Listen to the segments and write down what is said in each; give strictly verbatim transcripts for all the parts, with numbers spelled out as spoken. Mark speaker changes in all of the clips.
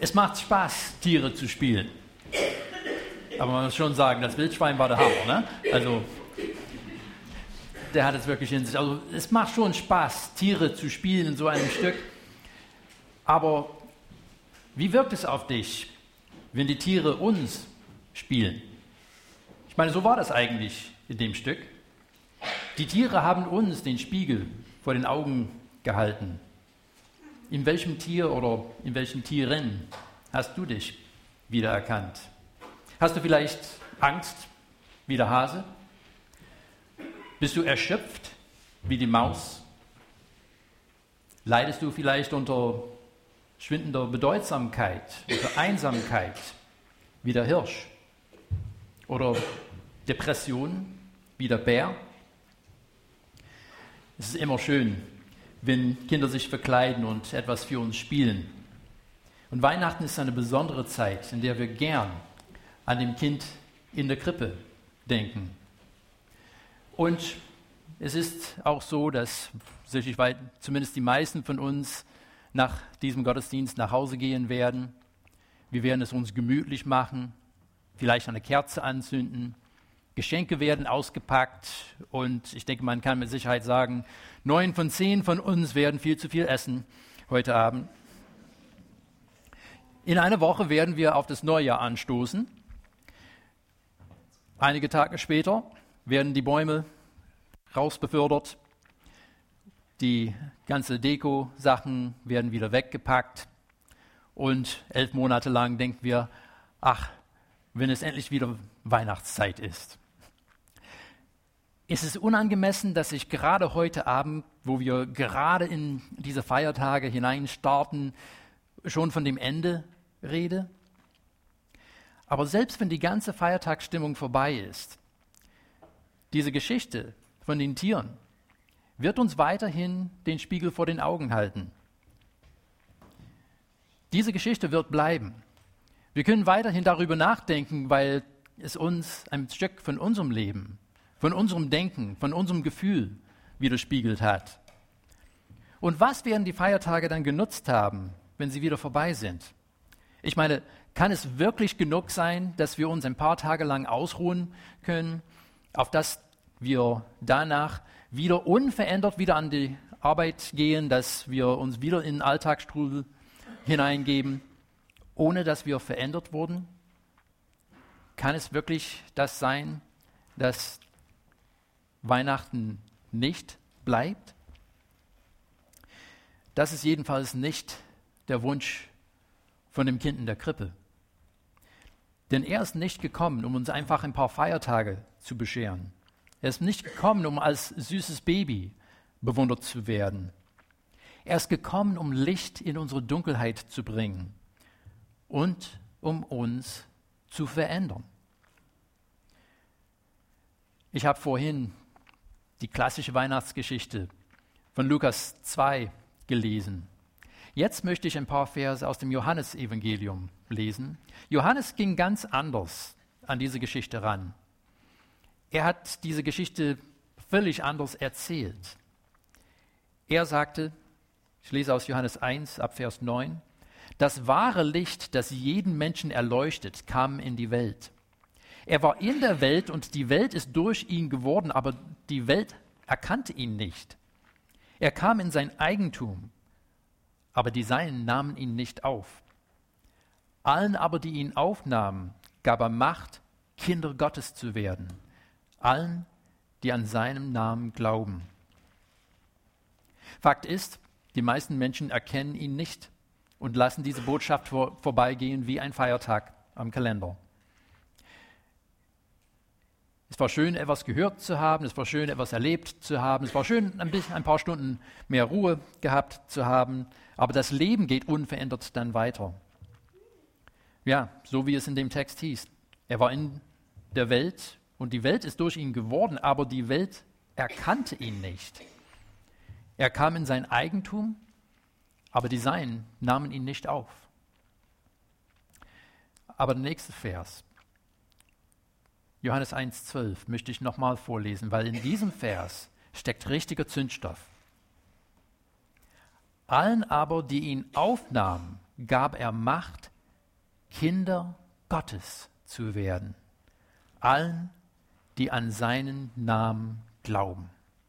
Speaker 1: Es macht Spaß, Tiere zu spielen. Aber man muss schon sagen, das Wildschwein war der Hammer, ne? Also, der hat es wirklich in sich. Also, es macht schon Spaß, Tiere zu spielen in so einem Stück. Aber wie wirkt es auf dich, wenn die Tiere uns spielen? Ich meine, so war das eigentlich in dem Stück. Die Tiere haben uns den Spiegel vor den Augen gehalten. In welchem Tier oder in welchen Tieren hast du dich wiedererkannt? Hast du vielleicht Angst wie der Hase? Bist du erschöpft wie die Maus? Leidest du vielleicht unter schwindender Bedeutsamkeit, unter Einsamkeit wie der Hirsch? Oder Depression wie der Bär? Es ist immer schön, wenn Kinder sich verkleiden und etwas für uns spielen. Und Weihnachten ist eine besondere Zeit, in der wir gern an dem Kind in der Krippe denken. Und es ist auch so, dass sicherlich weit, zumindest die meisten von uns nach diesem Gottesdienst nach Hause gehen werden. Wir werden es uns gemütlich machen, vielleicht eine Kerze anzünden. Geschenke werden ausgepackt und ich denke, man kann mit Sicherheit sagen, neun von zehn von uns werden viel zu viel essen heute Abend. In einer Woche werden wir auf das Neujahr anstoßen. Einige Tage später werden die Bäume rausbefördert. Die ganze Deko-Sachen werden wieder weggepackt. Und elf Monate lang denken wir, ach, wenn es endlich wieder Weihnachtszeit ist. Ist es unangemessen, dass ich gerade heute Abend, wo wir gerade in diese Feiertage hineinstarten, schon von dem Ende rede? Aber selbst wenn die ganze Feiertagsstimmung vorbei ist, diese Geschichte von den Tieren wird uns weiterhin den Spiegel vor den Augen halten. Diese Geschichte wird bleiben. Wir können weiterhin darüber nachdenken, weil es uns ein Stück von unserem Leben, von unserem Denken, von unserem Gefühl widerspiegelt hat. Und was werden die Feiertage dann genutzt haben, wenn sie wieder vorbei sind? Ich meine, kann es wirklich genug sein, dass wir uns ein paar Tage lang ausruhen können, auf dass wir danach wieder unverändert wieder an die Arbeit gehen, dass wir uns wieder in den Alltagsstrudel hineingeben, ohne dass wir verändert wurden? Kann es wirklich das sein, dass Weihnachten nicht bleibt? Das ist jedenfalls nicht der Wunsch von dem Kind in der Krippe. Denn er ist nicht gekommen, um uns einfach ein paar Feiertage zu bescheren. Er ist nicht gekommen, um als süßes Baby bewundert zu werden. Er ist gekommen, um Licht in unsere Dunkelheit zu bringen und um uns zu verändern. Ich habe vorhin die klassische Weihnachtsgeschichte von Lukas zwei gelesen. Jetzt möchte ich ein paar Verse aus dem Johannesevangelium lesen. Johannes ging ganz anders an diese Geschichte ran. Er hat diese Geschichte völlig anders erzählt. Er sagte, ich lese aus Johannes eins ab Vers neun, das wahre Licht, das jeden Menschen erleuchtet, kam in die Welt. Er war in der Welt und die Welt ist durch ihn geworden, aber die Welt erkannte ihn nicht. Er kam in sein Eigentum, aber die Seinen nahmen ihn nicht auf. Allen aber, die ihn aufnahmen, gab er Macht, Kinder Gottes zu werden. Allen, die an seinem Namen glauben. Fakt ist, die meisten Menschen erkennen ihn nicht und lassen diese Botschaft vor, vorbeigehen wie ein Feiertag am Kalender. Es war schön, etwas gehört zu haben, es war schön, etwas erlebt zu haben, es war schön, ein, bisschen, ein paar Stunden mehr Ruhe gehabt zu haben, aber das Leben geht unverändert dann weiter. Ja, so wie es in dem Text hieß. Er war in der Welt und die Welt ist durch ihn geworden, aber die Welt erkannte ihn nicht. Er kam in sein Eigentum, aber die Seinen nahmen ihn nicht auf. Aber der nächste Vers, Johannes eins zwölf, möchte ich nochmal vorlesen, weil in diesem Vers steckt richtiger Zündstoff. Allen aber, die ihn aufnahmen, gab er Macht, Kinder Gottes zu werden, allen, die an seinen Namen glauben.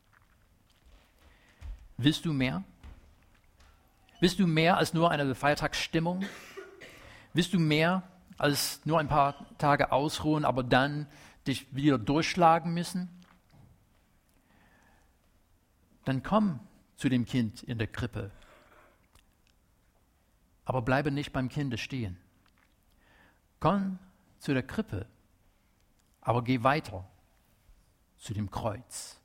Speaker 1: Willst du mehr? Willst du mehr als nur eine Feiertagsstimmung? Willst du mehr als nur ein paar Tage ausruhen, aber dann dich wieder durchschlagen müssen? Dann komm zu dem Kind in der Krippe. Aber bleibe nicht beim Kinde stehen. Komm zu der Krippe, aber geh weiter zu dem Kreuz.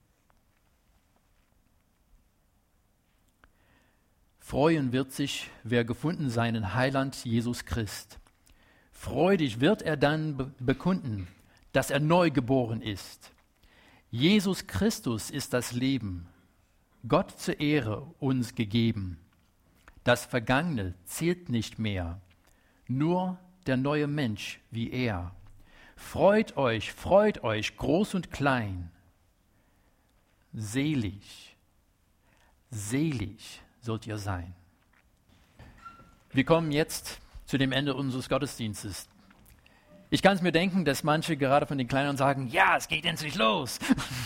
Speaker 1: Freuen wird sich, wer gefunden seinen Heiland Jesus Christ. Freudig wird er dann be- bekunden, dass er neu geboren ist. Jesus Christus ist das Leben, Gott zur Ehre uns gegeben. Das Vergangene zählt nicht mehr, nur der neue Mensch wie er. Freut euch, freut euch, groß und klein. Selig, selig sollt ihr sein. Wir kommen jetzt zu dem Ende unseres Gottesdienstes. Ich kann es mir denken, dass manche gerade von den Kleineren sagen, ja, es geht endlich los.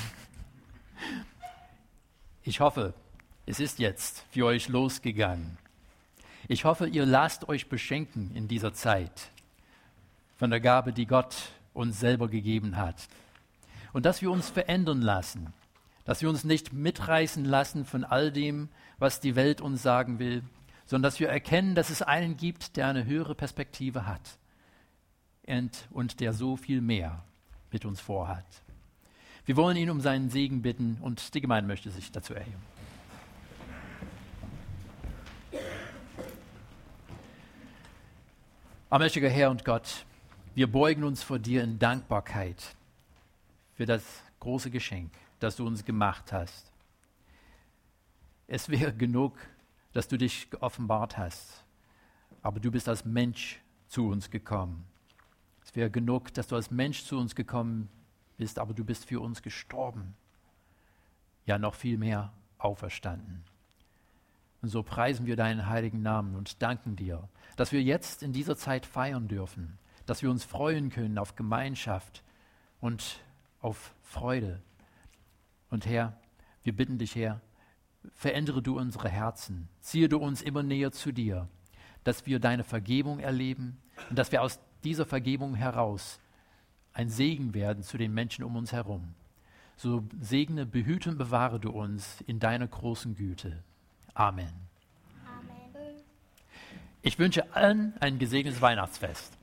Speaker 1: Ich hoffe, es ist jetzt für euch losgegangen. Ich hoffe, ihr lasst euch beschenken in dieser Zeit von der Gabe, die Gott uns selber gegeben hat. Und dass wir uns verändern lassen, dass wir uns nicht mitreißen lassen von all dem, was die Welt uns sagen will, sondern dass wir erkennen, dass es einen gibt, der eine höhere Perspektive hat und, und der so viel mehr mit uns vorhat. Wir wollen ihn um seinen Segen bitten und die Gemeinde möchte sich dazu erheben. Allmächtiger Herr und Gott, wir beugen uns vor dir in Dankbarkeit für das große Geschenk, das du uns gemacht hast. Es wäre genug, dass du dich geoffenbart hast, aber du bist als Mensch zu uns gekommen. Es wäre genug, dass du als Mensch zu uns gekommen bist, aber du bist für uns gestorben. Ja, noch viel mehr auferstanden. Und so preisen wir deinen heiligen Namen und danken dir, dass wir jetzt in dieser Zeit feiern dürfen, dass wir uns freuen können auf Gemeinschaft und auf Freude. Und Herr, wir bitten dich, Herr, verändere du unsere Herzen, ziehe du uns immer näher zu dir, dass wir deine Vergebung erleben und dass wir aus dieser Vergebung heraus ein Segen werden zu den Menschen um uns herum. So segne, behüte und bewahre du uns in deiner großen Güte. Amen.
Speaker 2: Amen.
Speaker 1: Ich wünsche allen ein gesegnetes Weihnachtsfest.